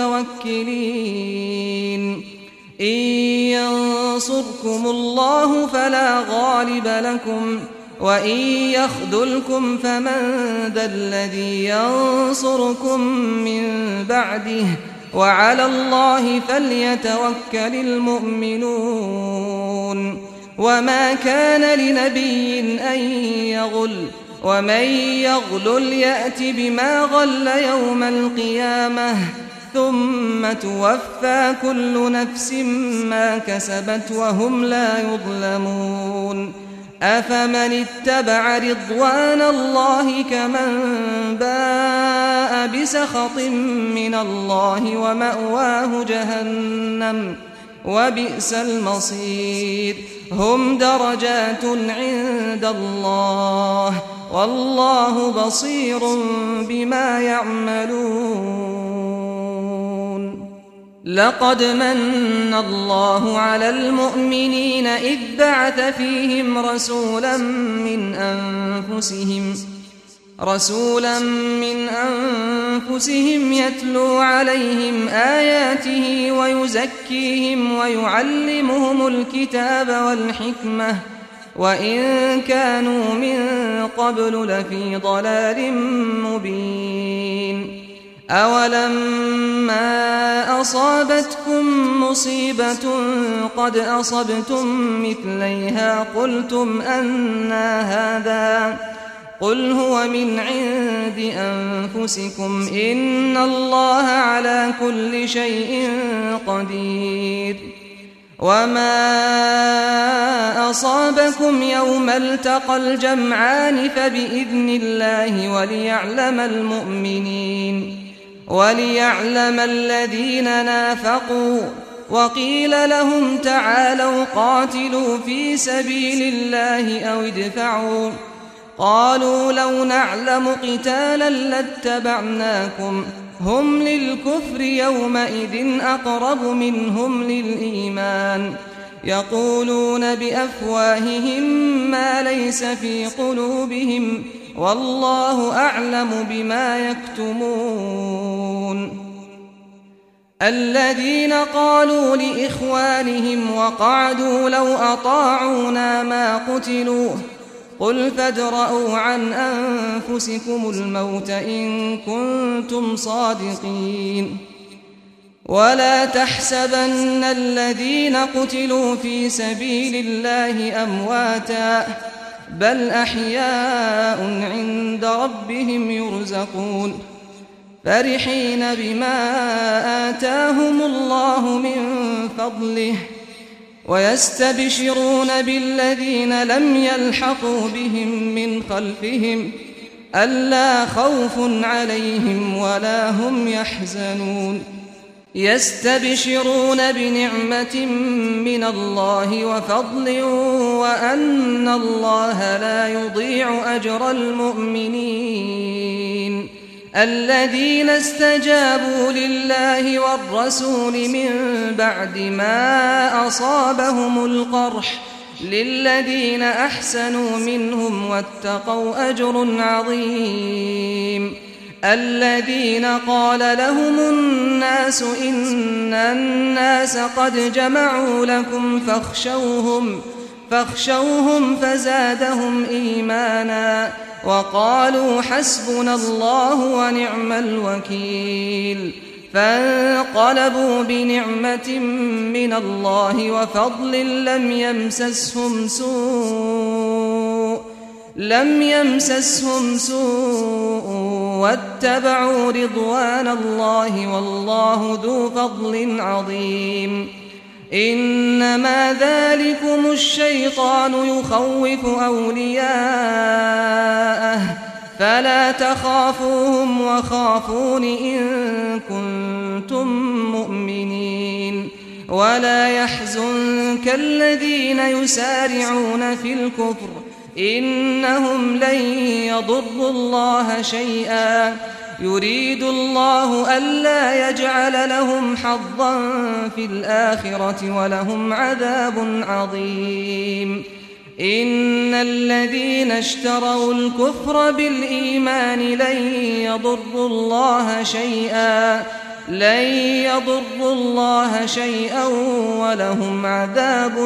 المتوكلين إن ينصركم الله فلا غالب لكم وإن يخذلكم فمن ذا الذي ينصركم من بعده وعلى الله فليتوكل المؤمنون وما كان لنبي أن يغل ومن يغلل يأت بما غل يوم القيامة ثم توفى كل نفس ما كسبت وهم لا يظلمون أفمن اتبع رضوان الله كمن باء بسخط من الله ومأواه جهنم وبئس المصير هم درجات عند الله والله بصير بما يعملون لقد من الله على المؤمنين إذ بعث فيهم رسولا من أنفسهم رسولا من أنفسهم يتلو عليهم آياته ويزكيهم ويعلمهم الكتاب والحكمة وإن كانوا من قبل لفي ضلال مبين أولما أصابتكم مصيبة قد أصبتم مثليها قلتم أنى هذا قل هو من عند أنفسكم إن الله على كل شيء قدير وما أصابكم يوم التقى الجمعان فبإذن الله وليعلم المؤمنين وليعلم الذين نافقوا وقيل لهم تعالوا قاتلوا في سبيل الله أو ادفعوا قالوا لو نعلم قتالا لاتبعناكم هم للكفر يومئذ أقرب منهم للإيمان يقولون بأفواههم ما ليس في قلوبهم والله أعلم بما يكتمون الذين قالوا لإخوانهم وقعدوا لو أطاعونا ما قتلوا قل فادرءوا عن أنفسكم الموت إن كنتم صادقين ولا تحسبن الذين قتلوا في سبيل الله أمواتا بل أحياء عند ربهم يرزقون فرحين بما آتاهم الله من فضله ويستبشرون بالذين لم يلحقوا بهم من خلفهم ألا خوف عليهم ولا هم يحزنون يستبشرون بنعمة من الله وفضل وأن الله لا يضيع أجر المؤمنين الذين استجابوا لله والرسول من بعد ما أصابهم القرح للذين أحسنوا منهم واتقوا أجر عظيم الذين قال لهم الناس إن الناس قد جمعوا لكم فاخشوهم فاخشوهم فزادهم إيمانا وقالوا حسبنا الله ونعم الوكيل فانقلبوا بنعمة من الله وفضل لم يمسسهم سوء لم يمسسهم سوء واتبعوا رضوان الله والله ذو فضل عظيم إنما ذلكم الشيطان يخوف أولياءه فلا تخافوهم وخافون إن كنتم مؤمنين ولا يحزنك الذين يسارعون في الكفر إنهم لن يضروا الله شيئا يريد الله ألا يجعل لهم حظا في الآخرة ولهم عذاب عظيم إن الذين اشتروا الكفر بالإيمان لن يضروا الله شيئا لن يضروا الله شيئا ولهم عذاب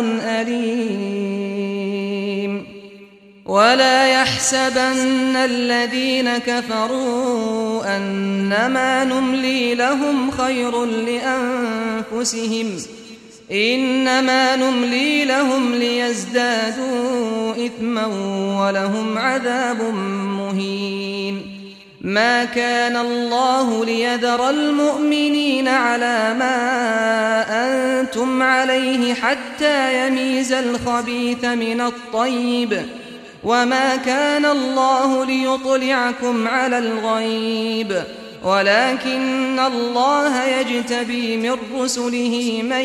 أليم ولا يحسبن الذين كفروا أنما نملي لهم خير لأنفسهم إنما نملي لهم ليزدادوا إثما ولهم عذاب مهين ما كان الله ليذر المؤمنين على ما أنتم عليه حتى يميز الخبيث من الطيب وما كان الله ليطلعكم على الغيب ولكن الله يجتبي من رسله من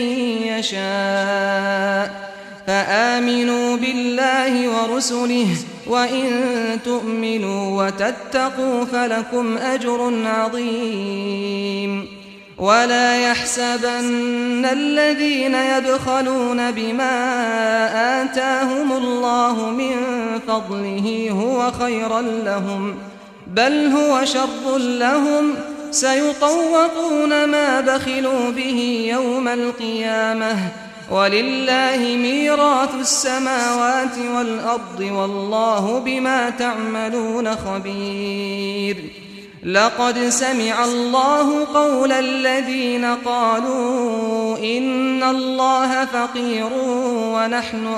يشاء فآمنوا بالله ورسله وإن تؤمنوا وتتقوا فلكم أجر عظيم ولا يحسبن الذين يبخلون بما آتاهم الله من فضله هو خيرا لهم بل هو شر لهم سيطوقون ما بخلوا به يوم القيامة ولله ميراث السماوات والأرض والله بما تعملون خبير لقد سمع الله قول الذين قالوا إن الله فقير ونحن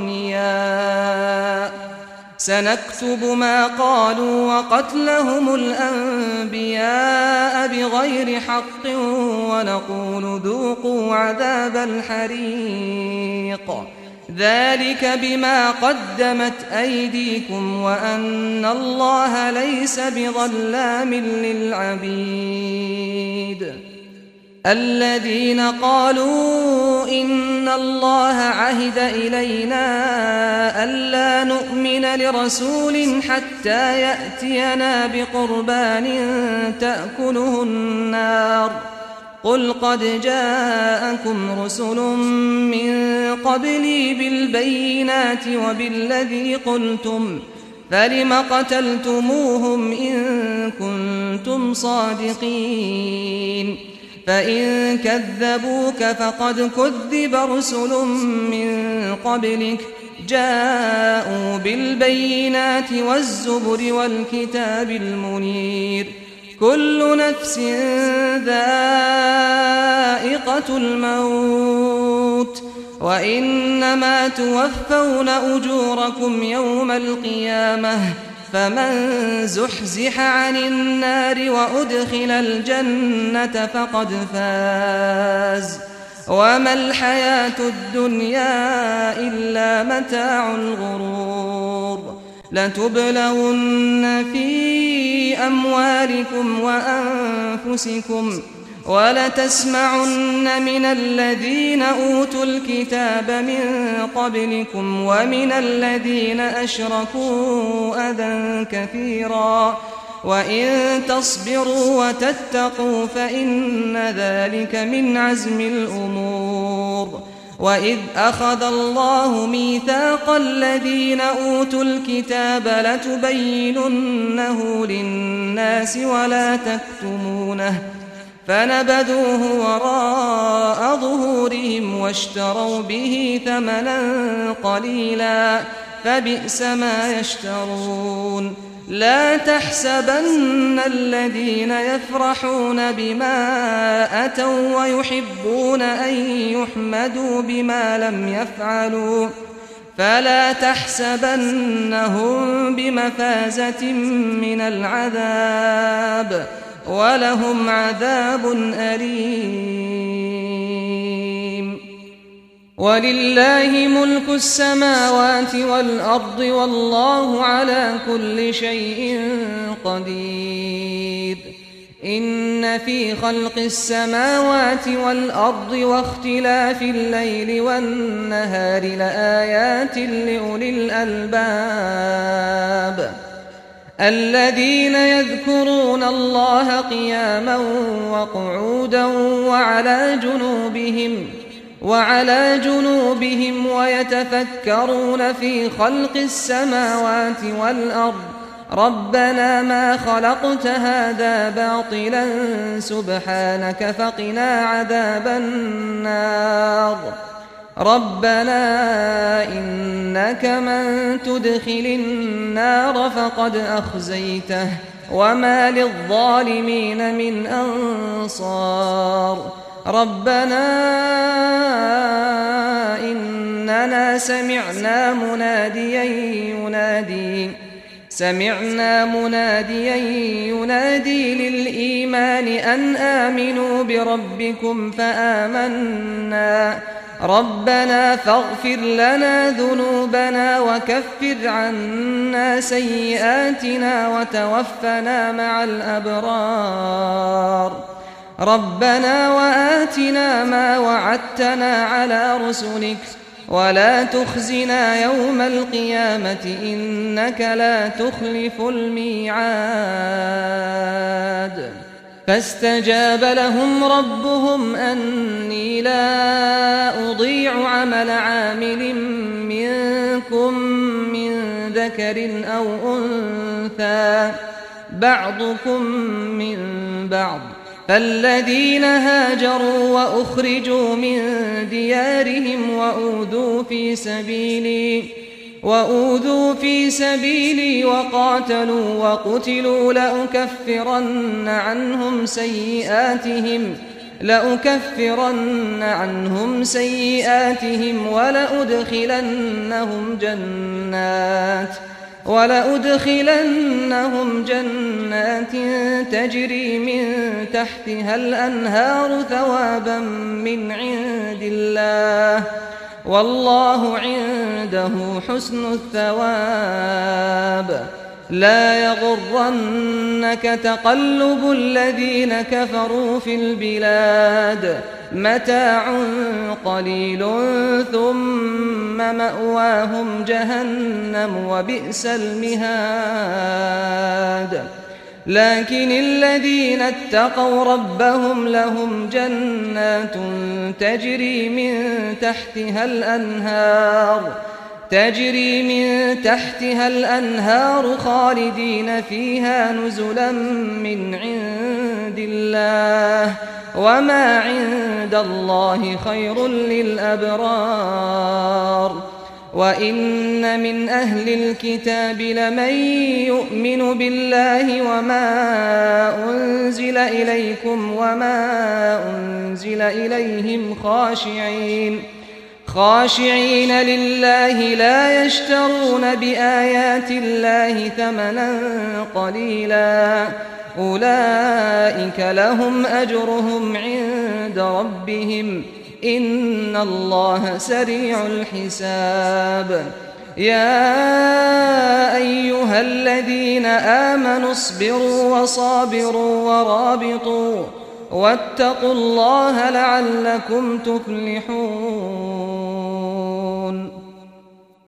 أغنياء سنكتب ما قالوا وقتلهم الأنبياء بغير حق ونقول ذوقوا عذاب الحريق ذلك بما قدمت أيديكم وأن الله ليس بظلام للعبيد الذين قالوا إن الله عهد إلينا ألا نؤمن لرسول حتى يأتينا بقربان تأكله النار قل قد جاءكم رسل من قبلي بالبينات وبالذي قلتم فلم قتلتموهم إن كنتم صادقين فإن كذبوك فقد كذب رسل من قبلك جاءوا بالبينات والزبر والكتاب المنير كل نفس ذائقة الموت وإنما توفون أجوركم يوم القيامة فمن زحزح عن النار وأدخل الجنة فقد فاز وما الحياة الدنيا إلا متاع الغرور لتبلغن في أموالكم وأنفسكم ولتسمعن من الذين أوتوا الكتاب من قبلكم ومن الذين أشركوا أذى كثيرا وإن تصبروا وتتقوا فإن ذلك من عزم الأمور وإذ أخذ الله ميثاق الذين أوتوا الكتاب لتبيننه للناس ولا تكتمونه فنبذوه وراء ظهورهم واشتروا به ثمنا قليلا فبئس ما يشترون لا تحسبن الذين يفرحون بما أتوا ويحبون أن يحمدوا بما لم يفعلوا فلا تحسبنهم بمفازة من العذاب ولهم عذاب أليم ولله ملك السماوات والأرض والله على كل شيء قدير إن في خلق السماوات والأرض واختلاف الليل والنهار لآيات لأولي الألباب الذين يذكرون الله قياما وقعودا وعلى جنوبهم وعلى جنوبهم ويتفكرون في خلق السماوات والأرض ربنا ما خلقت هذا باطلا سبحانك فقنا عذاب النار ربنا إنك من تدخل النار فقد أخزيته وما للظالمين من أنصار ربنا إننا سمعنا مناديا ينادي سمعنا مناديا ينادي للإيمان أن آمنوا بربكم فآمنا ربنا فاغفر لنا ذنوبنا وكفر عنا سيئاتنا وتوفنا مع الأبرار ربنا وآتنا ما وعدتنا على رسلك ولا تخزنا يوم القيامة إنك لا تخلف الميعاد فاستجاب لهم ربهم أني لا أضيع عمل عامل منكم من ذكر أو أنثى بعضكم من بعض فالذين هاجروا وأخرجوا من ديارهم وأوذوا في سبيلي وأوذوا في سبيلي وقاتلوا وقتلوا لأكفرن عنهم سيئاتهم لأكفرن عنهم سيئاتهم ولأدخلنهم جنات ولأدخلنهم جنات تجري من تحتها الأنهار ثوابا من عند الله والله عنده حسن الثواب لا يغرنك تقلب الذين كفروا في البلاد متاع قليل ثم مأواهم جهنم وبئس المهاد لكن الذين اتقوا ربهم لهم جنات تجري من تحتها الأنهار تجري من تحتها الأنهار خالدين فيها نزلا من عند الله وما عند الله خير للأبرار وإن من أهل الكتاب لمن يؤمن بالله وما أنزل إليكم وما أنزل إليهم خاشعين خاشعين لله لا يشترون بآيات الله ثمنا قليلا أولئك لهم أجرهم عند ربهم إن الله سريع الحساب يا أيها الذين آمنوا اصبروا وصابروا ورابطوا واتقوا الله لعلكم تفلحون